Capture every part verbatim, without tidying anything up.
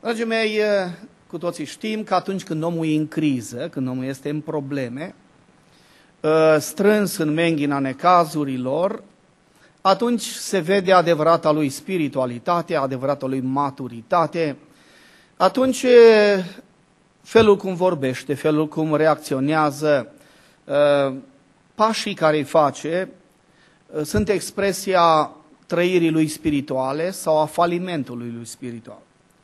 Dragii mei, cu toții știm că atunci când omul e în criză, când omul este în probleme, strâns în menghina necazurilor, atunci se vede adevărata lui spiritualitate, adevărata lui maturitate, atunci felul cum vorbește, felul cum reacționează, pașii care îi face sunt expresia trăirii lui spirituale sau a falimentului lui spiritual.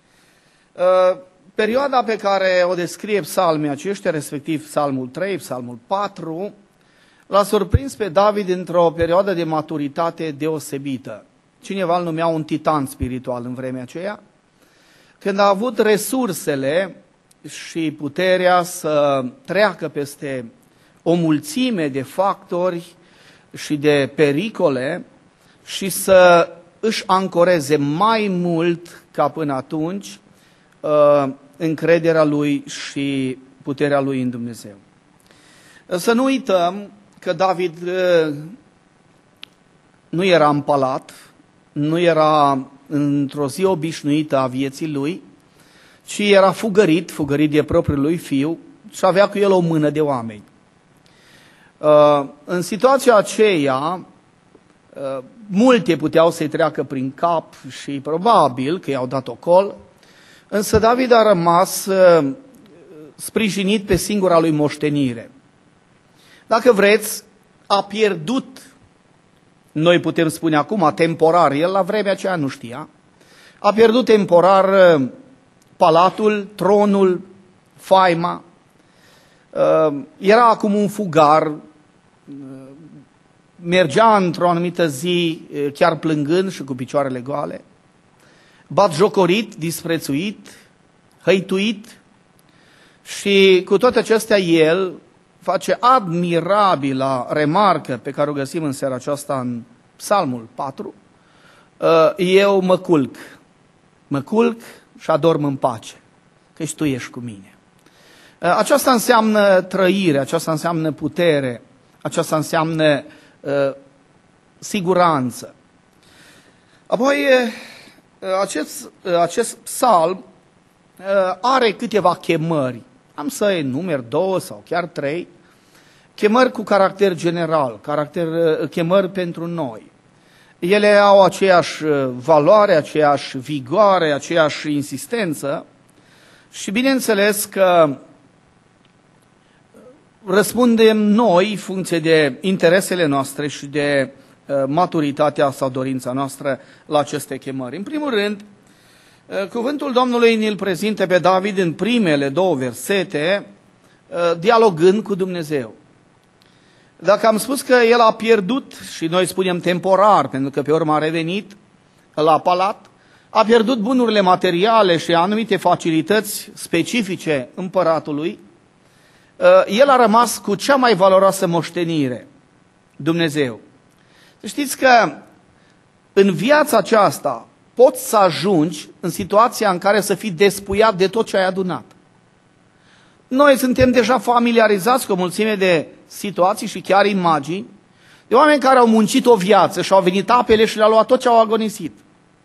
Perioada pe care o descrie psalmii aceștia, respectiv psalmul trei, psalmul patru, l-a surprins pe David într-o perioadă de maturitate deosebită. Cineva îl numea un titan spiritual în vremea aceea, când a avut resursele și puterea să treacă peste o mulțime de factori și de pericole și să își ancoreze mai mult ca până atunci încrederea lui și puterea lui în Dumnezeu. Să nu uităm că David nu era în palat, nu era într-o zi obișnuită a vieții lui, ci era fugărit, fugărit de propriul lui fiu și avea cu el o mână de oameni. În situația aceea, multe puteau să-i treacă prin cap și probabil că i-au dat ocol, însă David a rămas sprijinit pe singura lui moștenire. Dacă vreți, a pierdut, noi putem spune acum, temporar, el la vremea aceea nu știa, a pierdut temporar palatul, tronul, faima, era acum un fugar, mergea într-o anumită zi chiar plângând și cu picioarele goale, batjocorit, disprețuit, hăituit și cu toate acestea el face admirabila remarcă pe care o găsim în seara aceasta în Psalmul patru, eu mă culc, mă culc și adorm în pace, căci Tu ești cu mine. Aceasta înseamnă trăire, aceasta înseamnă putere, aceasta înseamnă uh, siguranță. Apoi, acest, acest psalm uh, are câteva chemări. Am să enumer două sau chiar trei. Chemări cu caracter general, caracter, uh, chemări pentru noi. Ele au aceeași valoare, aceeași vigoare, aceeași insistență și bineînțeles că răspundem noi în funcție de interesele noastre și de uh, maturitatea sau dorința noastră la aceste chemări. În primul rând, uh, cuvântul Domnului ne-l prezintă pe David în primele două versete, uh, dialogând cu Dumnezeu. Dacă am spus că el a pierdut, și noi spunem temporar, pentru că pe urmă a revenit la palat, a pierdut bunurile materiale și anumite facilități specifice împăratului, el a rămas cu cea mai valoroasă moștenire, Dumnezeu. Știți că în viața aceasta poți să ajungi în situația în care să fii despuiat de tot ce ai adunat. Noi suntem deja familiarizați cu o mulțime de situații și chiar imagini de oameni care au muncit o viață și au venit apele și le-au luat tot ce au agonisit.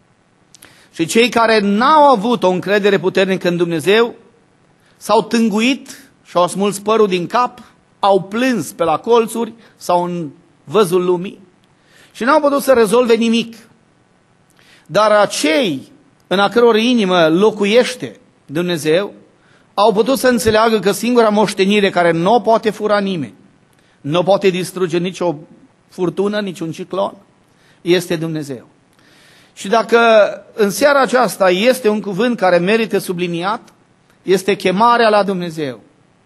Și cei care n-au avut o încredere puternică în Dumnezeu s-au tânguit și au smuls părul din cap, au plâns pe la colțuri sau în văzul lumii și n-au putut să rezolve nimic. Dar acei în a căror inimă locuiește Dumnezeu au putut să înțeleagă că singura moștenire care nu o poate fura nimeni, nu o poate distruge nicio furtună, niciun ciclon, este Dumnezeu. Și dacă în seara aceasta este un cuvânt care merită subliniat, este chemarea la Dumnezeu.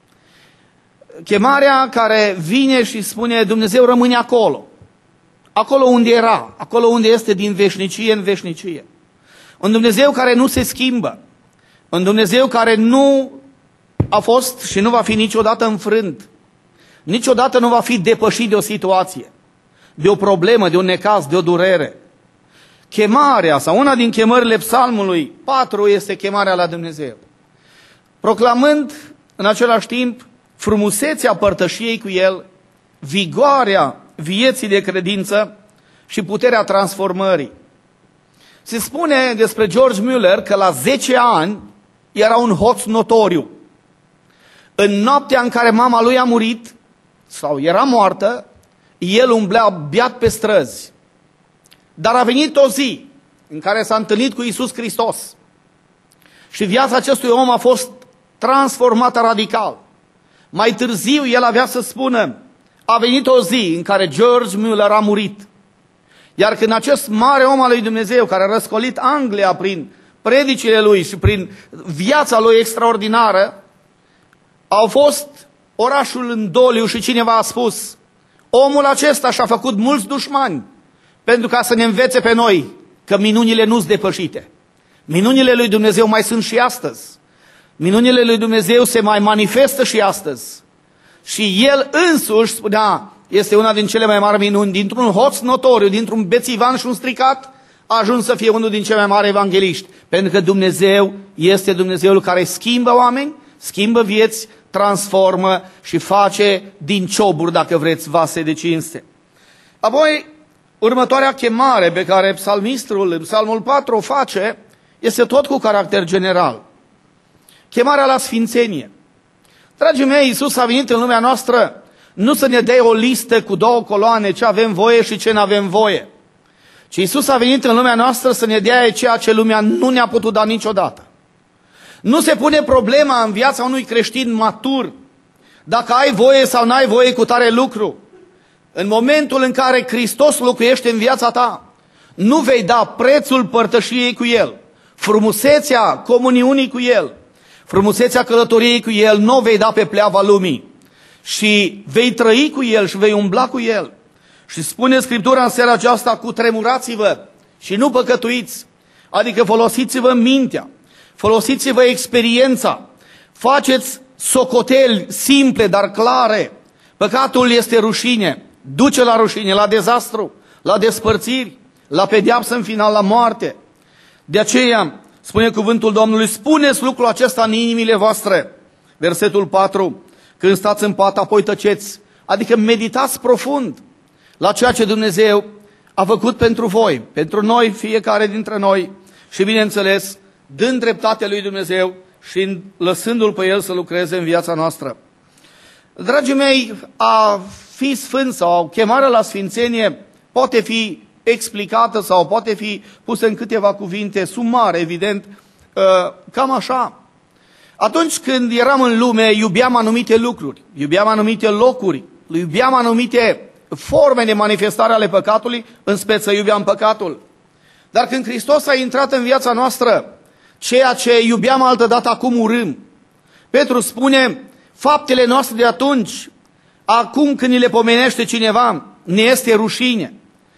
Chemarea care vine și spune Dumnezeu rămâne acolo. Acolo unde era, acolo unde este din veșnicie în veșnicie. Un Dumnezeu care nu se schimbă. Un Dumnezeu care nu a fost și nu va fi niciodată înfrânt. Niciodată nu va fi depășit de o situație, de o problemă, de un necaz, de o durere. Chemarea sau una din chemările Psalmului patru este chemarea la Dumnezeu. Proclamând în același timp frumusețea părtășiei cu El, vigoarea vieții de credință și puterea transformării. Se spune despre George Mueller că la zece ani era un hoț notoriu. În noaptea în care mama lui a murit, sau era moartă, el umblea beat pe străzi. Dar a venit o zi în care s-a întâlnit cu Iisus Hristos. Și viața acestui om a fost transformată radical. Mai târziu el avea să spună, a venit o zi în care George Mueller a murit. Iar când acest mare om al lui Dumnezeu, care a răscolit Anglia prin predicile lui și prin viața lui extraordinară, au fost orașul în doliu și cineva a spus, omul acesta și-a făcut mulți dușmani pentru ca să ne învețe pe noi că minunile nu-s depășite. Minunile lui Dumnezeu mai sunt și astăzi. Minunile lui Dumnezeu se mai manifestă și astăzi. Și el însuși spunea, este una din cele mai mari minuni, dintr-un hoț notoriu, dintr-un bețivan și un stricat, a ajuns să fie unul din cei mai mari evangeliști. Pentru că Dumnezeu este Dumnezeul care schimbă oameni, schimbă vieți, transformă și face din cioburi, dacă vreți, vase de cinste. Apoi, următoarea chemare pe care psalmistul, în Psalmul patru, o face, este tot cu caracter general. Chemarea la sfințenie. Dragii mei, Iisus a venit în lumea noastră nu să ne dea o listă cu două coloane, ce avem voie și ce nu avem voie. Ci Iisus a venit în lumea noastră să ne dea ceea ce lumea nu ne-a putut da niciodată. Nu se pune problema în viața unui creștin matur dacă ai voie sau n-ai voie cu tare lucru. În momentul în care Hristos locuiește în viața ta, nu vei da prețul părtășiei cu El, frumusețea comuniunii cu El, frumusețea călătoriei cu El, nu o vei da pe pleava lumii. Și vei trăi cu El și vei umbla cu El. Și spune Scriptura în seara aceasta, cutremurați-vă și nu păcătuiți. Adică folosiți-vă mintea, folosiți-vă experiența, faceți socoteli simple, dar clare. Păcatul este rușine, duce la rușine, la dezastru, la despărțiri, la pedeapsă în final, la moarte. De aceea, spune cuvântul Domnului, spuneți lucrul acesta în inimile voastre. Versetul patru, când stați în pat, apoi tăceți. Adică meditați profund la ceea ce Dumnezeu a făcut pentru voi, pentru noi, fiecare dintre noi. Și bineînțeles, dând dreptate lui Dumnezeu și lăsându-L pe El să lucreze în viața noastră. Dragii mei, a fi sfânt sau chemarea la sfințenie poate fi explicată sau poate fi pusă în câteva cuvinte sumare, evident, cam așa. Atunci când eram în lume, iubeam anumite lucruri, iubeam anumite locuri, iubeam anumite forme de manifestare ale păcatului, în speță iubeam păcatul. Dar când Hristos a intrat în viața noastră, ceea ce iubeam altădată acum urâm. Petru spune, faptele noastre de atunci, acum când ni le pomenește cineva, ne este rușine.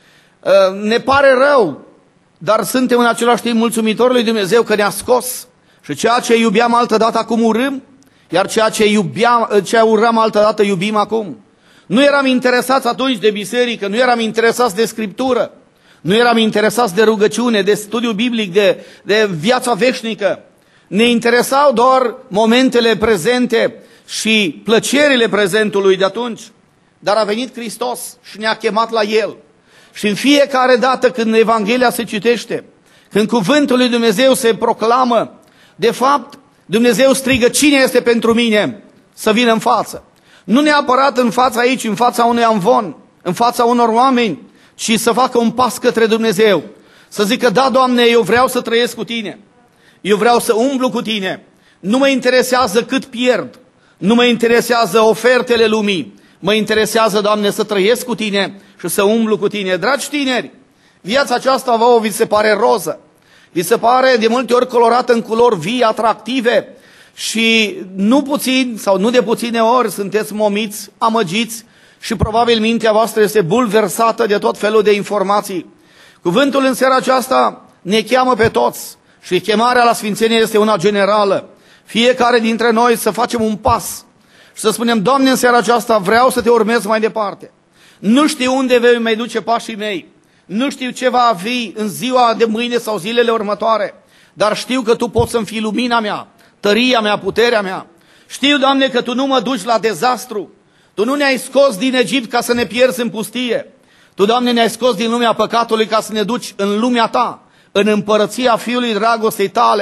Ne pare rău, dar suntem în același timp mulțumitori lui Dumnezeu că ne-a scos. Și ceea ce iubeam altădată acum urâm, iar ceea ce, iubeam, ce urăm altădată iubim acum. Nu eram interesați atunci de biserică, nu eram interesați de Scriptură, nu eram interesați de rugăciune, de studiu biblic, de, de viața veșnică. Ne interesau doar momentele prezente și plăcerile prezentului de atunci. Dar a venit Hristos și ne-a chemat la El. Și în fiecare dată când Evanghelia se citește, când cuvântul lui Dumnezeu se proclamă, de fapt, Dumnezeu strigă, cine este pentru mine să vină în față? Nu neapărat în fața aici, în fața unui amvon, în fața unor oameni, ci să facă un pas către Dumnezeu. Să zică, da, Doamne, eu vreau să trăiesc cu Tine. Eu vreau să umblu cu Tine. Nu mă interesează cât pierd. Nu mă interesează ofertele lumii. Mă interesează, Doamne, să trăiesc cu Tine și să umblu cu Tine. Dragi tineri, viața aceasta vouă vi se pare roză. Vi se pare de multe ori colorată în culori vii, atractive și nu puțin sau nu de puține ori sunteți momiți, amăgiți și probabil mintea voastră este bulversată de tot felul de informații. Cuvântul în seara aceasta ne cheamă pe toți și chemarea la sfințenie este una generală. Fiecare dintre noi să facem un pas și să spunem, Doamne, în seara aceasta vreau să Te urmez mai departe. Nu știu unde vei mai duce pașii mei. Nu știu ce va fi în ziua de mâine sau zilele următoare, dar știu că Tu poți să-mi fii lumina mea, tăria mea, puterea mea. Știu, Doamne, că Tu nu mă duci la dezastru. Tu nu ne-ai scos din Egipt ca să ne pierzi în pustie. Tu, Doamne, ne-ai scos din lumea păcatului ca să ne duci în lumea Ta, în împărăția Fiului dragostei Tale,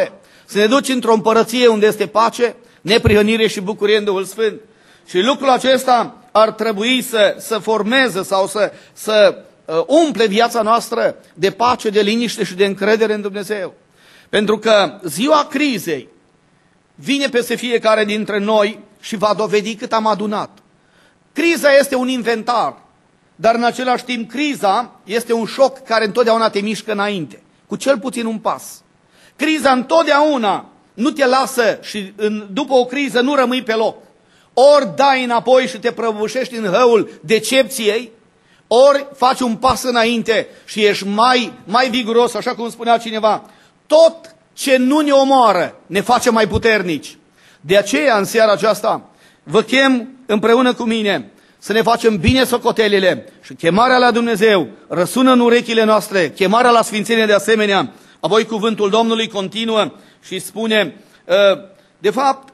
să ne duci într-o împărăție unde este pace, neprihănire și bucurie în Duhul Sfânt. Și lucrul acesta ar trebui să, să formeze sau să, să uh, umple viața noastră de pace, de liniște și de încredere în Dumnezeu. Pentru că ziua crizei vine peste fiecare dintre noi și va dovedi cât am adunat. Criza este un inventar, dar în același timp criza este un șoc care întotdeauna te mișcă înainte, cu cel puțin un pas. Criza întotdeauna nu te lasă și în, după o criză nu rămâi pe loc. Ori dai înapoi și te prăbușești în hăul decepției, ori faci un pas înainte și ești mai, mai viguros, așa cum spunea cineva. Tot ce nu ne omoară ne face mai puternici. De aceea, în seara aceasta, vă chem împreună cu mine să ne facem bine socotelile și chemarea la Dumnezeu răsună în urechile noastre, chemarea la sfințenie de asemenea. Apoi cuvântul Domnului continuă și spune, de fapt,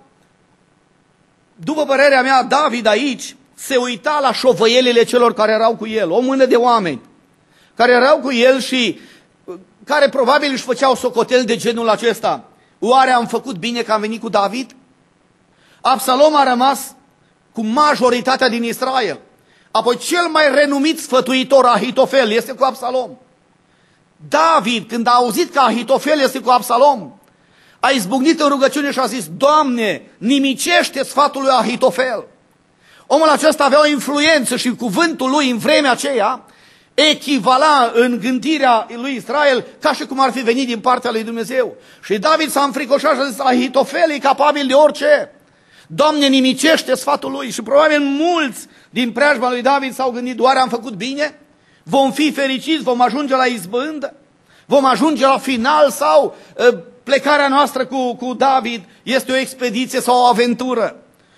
după părerea mea, David aici se uita la șovăielile celor care erau cu el, o mână de oameni care erau cu el și care probabil își făceau socotel de genul acesta. Oare am făcut bine că am venit cu David? Absalom a rămas cu majoritatea din Israel. Apoi cel mai renumit sfătuitor, Ahitofel, este cu Absalom. David, când a auzit că Ahitofel este cu Absalom, a izbucnit în rugăciune și a zis, Doamne, nimicește sfatul lui Ahitofel. Omul acesta avea o influență și cuvântul lui în vremea aceea echivala în gândirea lui Israel ca și cum ar fi venit din partea lui Dumnezeu. Și David s-a înfricoșat și a zis, Ahitofel e capabil de orice. Doamne, nimicește sfatul lui. Și probabil mulți din preajma lui David s-au gândit, oare am făcut bine? Vom fi fericiți? Vom ajunge la izbândă? Vom ajunge la final? Sau uh, plecarea noastră cu, cu David este o expediție sau o aventură?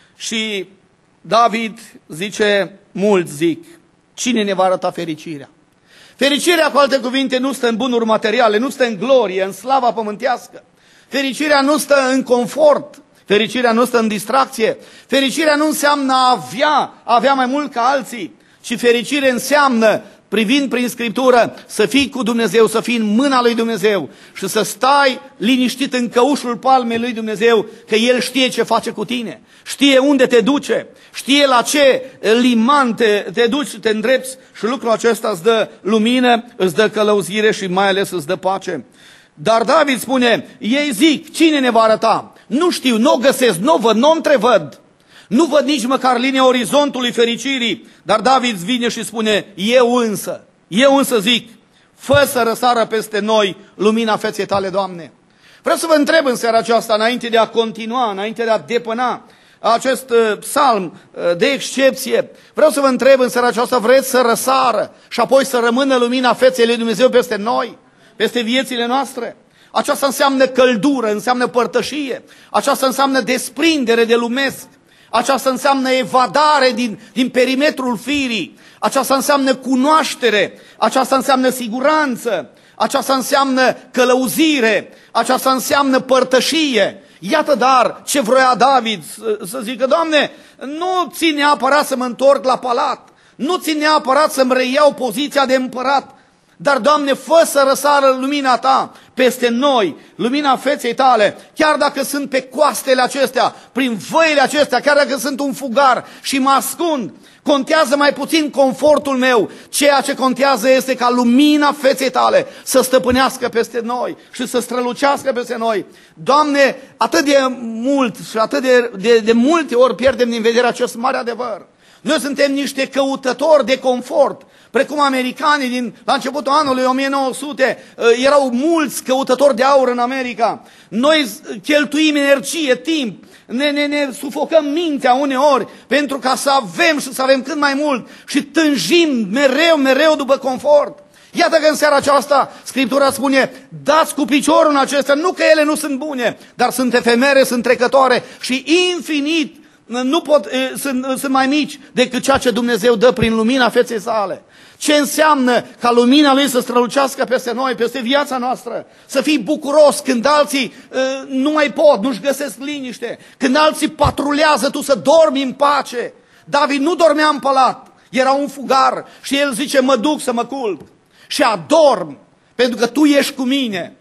Și David zice, mulți zic, cine ne va arăta fericirea? Fericirea, cu alte cuvinte, nu stă în bunuri materiale, nu stă în glorie, în slava pământească. Fericirea nu stă în confort, fericirea nu stă în distracție, fericirea nu înseamnă a avea, a avea mai mult ca alții, ci fericire înseamnă, privind prin Scriptură, să fii cu Dumnezeu, să fii în mâna lui Dumnezeu și să stai liniștit în căușul palmei lui Dumnezeu, că El știe ce face cu tine, știe unde te duce, știe la ce liman te, te duci și te îndrepți și lucrul acesta îți dă lumină, îți dă călăuzire și mai ales îți dă pace. Dar David spune, ei zic, cine ne va arăta? Nu știu, nu o găsesc, nu o văd, nu o întrevăd. Nu văd nici măcar linia orizontului fericirii, dar David vine și spune, eu însă, eu însă zic, fă să răsară peste noi lumina feței tale, Doamne. Vreau să vă întreb în seara aceasta, înainte de a continua, înainte de a depăna acest uh, psalm uh, de excepție, vreau să vă întreb în seara aceasta, vreți să răsară și apoi să rămână lumina feței lui Dumnezeu peste noi, peste viețile noastre? Aceasta înseamnă căldură, înseamnă părtășie, aceasta înseamnă desprindere de lumesc, aceasta înseamnă evadare din, din perimetrul firii, aceasta înseamnă cunoaștere, aceasta înseamnă siguranță, aceasta înseamnă călăuzire, aceasta înseamnă părtășie. Iată dar ce vroia David să, să zică, Doamne, nu țin neapărat să mă întorc la palat, nu țin neapărat să-mi reiau poziția de împărat, dar, Doamne, fă să răsară lumina Ta peste noi, lumina feței Tale, chiar dacă sunt pe coastele acestea, prin văile acestea, chiar dacă sunt un fugar și mă ascund, contează mai puțin confortul meu, ceea ce contează este ca lumina feței Tale să stăpânească peste noi și să strălucească peste noi. Doamne, atât de mult și atât de, de, de multe ori pierdem din vedere acest mare adevăr. Noi suntem niște căutători de confort, precum americanii din, la începutul anului o mie nouă sute, erau mulți căutători de aur în America. Noi cheltuim energie, timp, ne, ne, ne sufocăm mintea uneori pentru ca să avem și să avem cât mai mult și tânjim mereu, mereu după confort. Iată că în seara aceasta Scriptura spune, dați cu piciorul în acestea, nu că ele nu sunt bune, dar sunt efemere, sunt trecătoare și infinit nu pot, sunt, sunt mai mici decât ceea ce Dumnezeu dă prin lumina feței sale. Ce înseamnă ca lumina Lui să strălucească peste noi, peste viața noastră, să fii bucuros când alții uh, nu mai pot, nu-și găsesc liniște, când alții patrulează, tu să dormi în pace. David nu dormea în palat, era un fugar și el zice, mă duc să mă culc și adorm, pentru că Tu ești cu mine.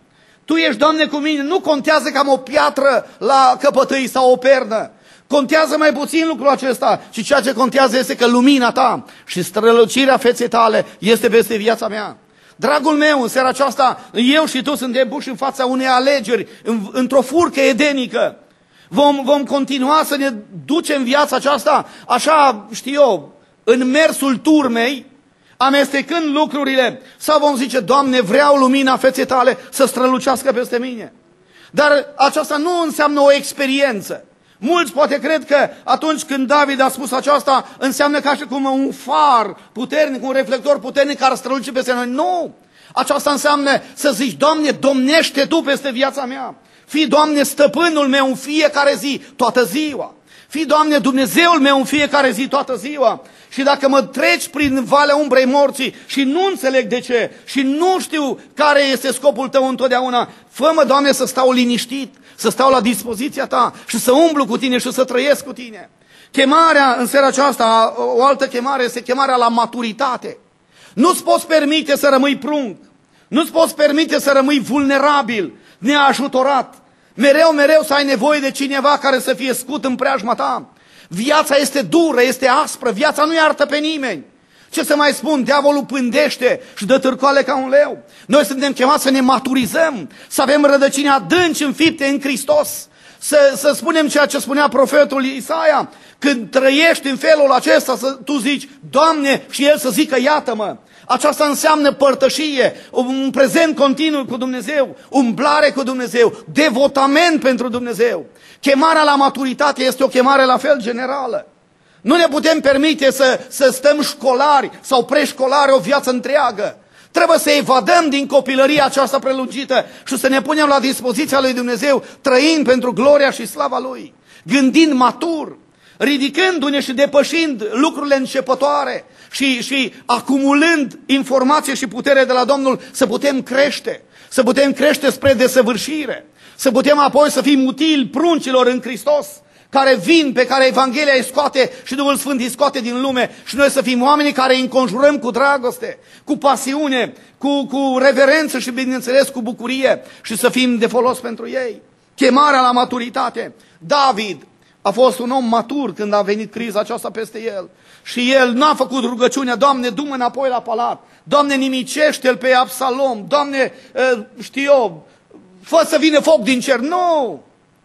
Tu ești, Doamne, cu mine. Nu contează că am o piatră la căpătâi sau o pernă. Contează mai puțin lucrul acesta, ci ceea ce contează este că lumina ta și strălucirea feței tale este peste viața mea. Dragul meu, în seara aceasta, eu și tu suntem puși în fața unei alegeri, într-o furcă edenică. Vom, vom continua să ne ducem viața aceasta, așa, știu eu, în mersul turmei, amestecând lucrurile, sau vom zice, Doamne, vreau lumina feței tale să strălucească peste mine. Dar aceasta nu înseamnă o experiență. Mulți poate cred că atunci când David a spus aceasta, înseamnă ca și cum un far puternic, un reflector puternic care străluce peste noi. Nu! Aceasta înseamnă să zici, Doamne, domnește Tu peste viața mea. Fii, Doamne, stăpânul meu în fiecare zi, toată ziua. Fii, Doamne, Dumnezeul meu în fiecare zi, toată ziua. Și dacă mă treci prin valea umbrei morții și nu înțeleg de ce și nu știu care este scopul Tău întotdeauna, fă-mă, Doamne, să stau liniștit, să stau la dispoziția Ta și să umblu cu Tine și să trăiesc cu Tine. Chemarea în seara aceasta, o altă chemare, este chemarea la maturitate. Nu-ți poți permite să rămâi prunc, nu-ți poți permite să rămâi vulnerabil, neajutorat. Mereu, mereu să ai nevoie de cineva care să fie scut în preajma ta. Viața este dură, este aspră, viața nu iartă pe nimeni. Ce să mai spun, diavolul pândește și dă târcoale ca un leu. Noi suntem chemați să ne maturizăm, să avem rădăcini adânci înfipte în Hristos. Să, să spunem ceea ce spunea profetul Isaia, când trăiești în felul acesta, să, tu zici, Doamne, și El să zică, iată-mă. Aceasta înseamnă părtășie, un prezent continuu cu Dumnezeu, umblare cu Dumnezeu, devotament pentru Dumnezeu. Chemarea la maturitate este o chemare la fel generală. Nu ne putem permite să, să stăm școlari sau preșcolari o viață întreagă. Trebuie să evadăm din copilăria aceasta prelungită și să ne punem la dispoziția lui Dumnezeu, trăind pentru gloria și slava Lui, gândind matur, ridicându-ne și depășind lucrurile începătoare și, și acumulând informație și putere de la Domnul, să putem crește, să putem crește spre desăvârșire, să putem apoi să fim utili pruncilor în Hristos, care vin, pe care Evanghelia îi scoate și Duhul Sfânt îi scoate din lume, și noi să fim oamenii care îi înconjurăm cu dragoste, cu pasiune, cu, cu reverență și, bineînțeles, cu bucurie, și să fim de folos pentru ei. Chemarea la maturitate. David a fost un om matur când a venit criza aceasta peste el. Și el n-a făcut rugăciunea, Doamne, du-mă înapoi la palat, Doamne, nimicește-l pe Absalom, Doamne, știu eu, fă să vină foc din cer. Nu!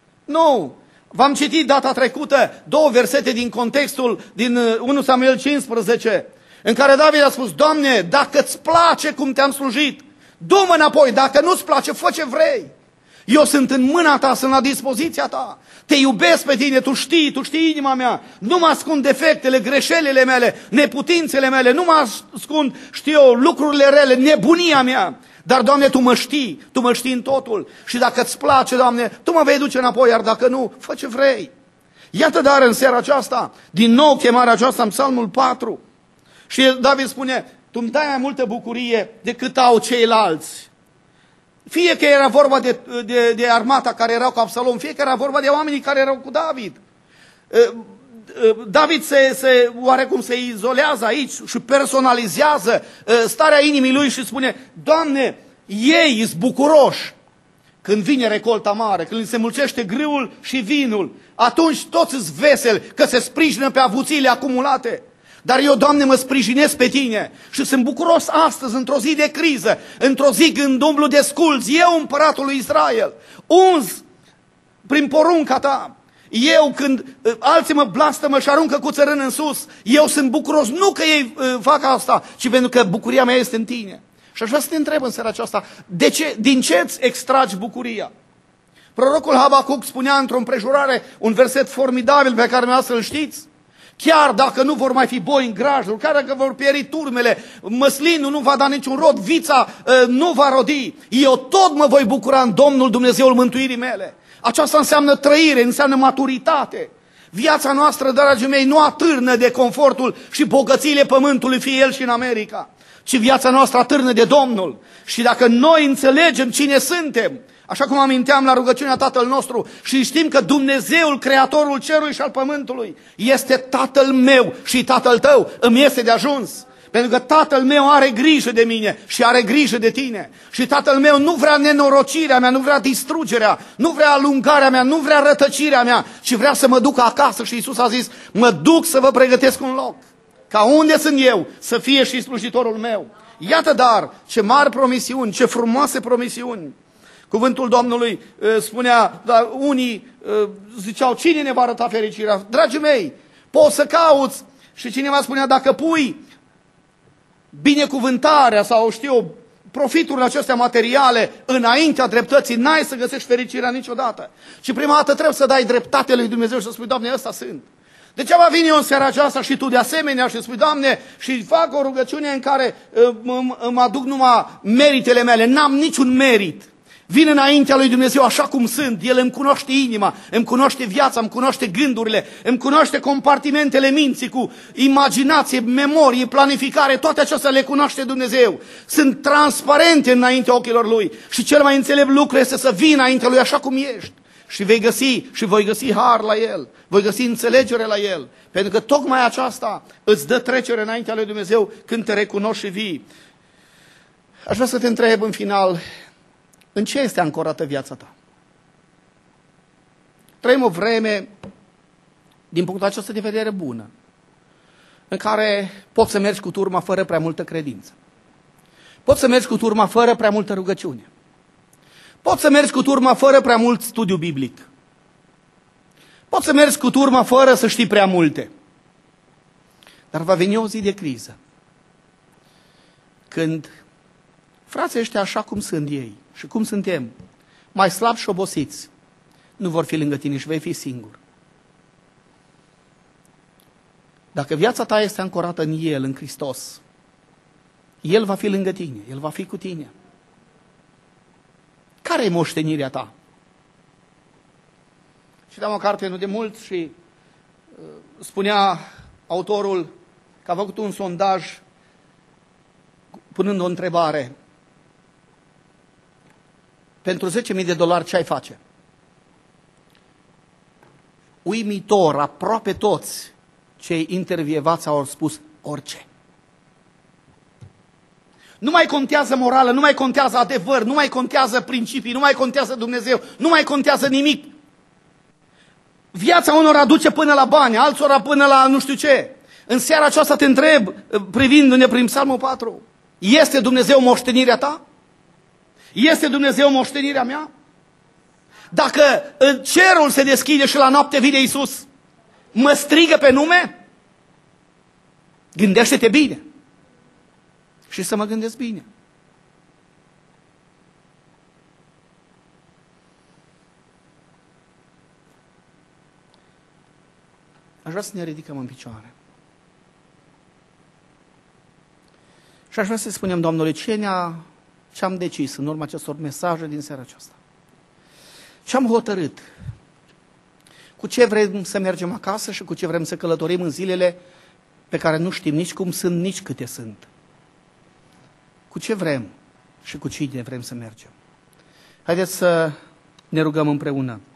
Nu! V-am citit data trecută două versete din contextul din unu Samuel cincisprezece, în care David a spus, Doamne, dacă îți place cum te-am slujit, du-mă înapoi, dacă nu-ți place, fă ce vrei. Eu sunt în mâna ta, sunt la dispoziția ta. Te iubesc pe tine, tu știi, tu știi inima mea. Nu mă ascund defectele, greșelile mele, neputințele mele, nu mă ascund, știu eu, lucrurile rele, nebunia mea. Dar, Doamne, Tu mă știi, Tu mă știi în totul. Și dacă îți place, Doamne, Tu mă vei duce înapoi, iar dacă nu, fă ce vrei. Iată, dar în seara aceasta, din nou chemarea aceasta în Psalmul patru. Și David spune, Tu îmi dai mai multă bucurie decât au ceilalți. Fie că era vorba de, de, de armata care erau cu Absalom, fie că era vorba de oamenii care erau cu David. David se, se, oarecum se izolează aici și personalizează starea inimii lui și spune, Doamne, ei sunt bucuroși când vine recolta mare, când se mulțește grâul și vinul. Atunci toți sunt veseli că se sprijină pe avuțiile acumulate. Dar eu, Doamne, mă sprijinesc pe Tine și sunt bucuros astăzi, într-o zi de criză, într-o zi când umblu de sculți, eu, împăratul lui Israel, uns prin porunca Ta. Eu, când alții mă blastămă și aruncă cu țărân în sus, eu sunt bucuros, nu că ei uh, fac asta, ci pentru că bucuria mea este în Tine. Și aș vrea să te întreb în seara aceasta, de ce, din ce îți extragi bucuria? Prorocul Habacuc spunea într-o împrejurare un verset formidabil pe care mea să-l știți. Chiar dacă nu vor mai fi boi în grajdul, chiar dacă vor pieri turmele, măslinul nu va da niciun rod, vița uh, nu va rodi, eu tot mă voi bucura în Domnul Dumnezeul mântuirii mele. Aceasta înseamnă trăire, înseamnă maturitate. Viața noastră, dragii mei, nu atârnă de confortul și bogățiile pământului, fie el și în America, ci viața noastră atârnă de Domnul. Și dacă noi înțelegem cine suntem, așa cum aminteam la rugăciunea Tatăl nostru, și știm că Dumnezeul, Creatorul cerului și al pământului, este Tatăl meu și Tatăl tău, îmi este de ajuns. Pentru că Tatăl meu are grijă de mine și are grijă de tine. Și Tatăl meu nu vrea nenorocirea mea, nu vrea distrugerea, nu vrea alungarea mea, nu vrea rătăcirea mea, ci vrea să mă duc acasă. Și Iisus a zis, mă duc să vă pregătesc un loc. Ca unde sunt eu, să fie și slujitorul meu. Iată dar, ce mari promisiuni, ce frumoase promisiuni. Cuvântul Domnului uh, spunea, dar unii uh, ziceau, cine ne va arăta fericirea? Dragii mei, poți să cauți. Și cineva spunea, dacă pui binecuvântarea sau știu, profiturile acestea materiale înaintea dreptății, n-ai să găsești fericirea niciodată. Și prima dată trebuie să dai dreptate lui Dumnezeu și să spui, Doamne, ăsta sunt. Degeaba vin eu în seara aceasta și tu de asemenea și spui, Doamne, și fac o rugăciune în care uh, îmi aduc numai meritele mele. N-am niciun merit. Vin înaintea lui Dumnezeu așa cum sunt. El îmi cunoaște inima, îmi cunoaște viața, îmi cunoaște gândurile, îmi cunoaște compartimentele minții cu imaginație, memorie, planificare. Toate acestea le cunoaște Dumnezeu. Sunt transparente înaintea ochilor Lui. Și cel mai înțelept lucru este să vii înaintea Lui așa cum ești. Și vei găsi, și voi găsi har la El. Voi găsi înțelegere la El. Pentru că tocmai aceasta îți dă trecere înaintea lui Dumnezeu când te recunoști și vii. Aș vrea să te întreb în final, în ce este ancorată viața ta? Trăim o vreme, din punctul acesta de vedere, bună, în care poți să mergi cu turma fără prea multă credință. Poți să mergi cu turma fără prea multă rugăciune. Poți să mergi cu turma fără prea mult studiu biblic. Poți să mergi cu turma fără să știi prea multe. Dar va veni o zi de criză, când frații ăștia așa cum sunt ei și cum suntem, mai slabi și obosiți, nu vor fi lângă tine și vei fi singur. Dacă viața ta este ancorată în El, în Hristos, El va fi lângă tine, El va fi cu tine. Care e moștenirea ta? Citeam o carte nu de mult și uh, spunea autorul că a făcut un sondaj punând o întrebare. Pentru zece mii de dolari ce ai face? Uimitor, aproape toți cei intervievați au spus orice. Nu mai contează morală, nu mai contează adevăr, nu mai contează principii, nu mai contează Dumnezeu, nu mai contează nimic. Viața unor aduce până la bani, altora până la nu știu ce. În seara aceasta te întreb, privindu-ne prin Psalmul patru, este Dumnezeu moștenirea ta? Este Dumnezeu moștenirea mea? Dacă cerul se deschide și la noapte vine Iisus, mă strigă pe nume? Gândește-te bine. Și să mă gândesc bine. Aș vrea să ne ridicăm în picioare. Și aș vrea să spunem Domnului ce ne-a, ce am decis în urma acestor mesaje din seara aceasta. Ce am hotărât? Cu ce vrem să mergem acasă și cu ce vrem să călătorim în zilele pe care nu știm nici cum sunt, nici câte sunt. Cu ce vrem și cu cine vrem să mergem. Haideți să ne rugăm împreună.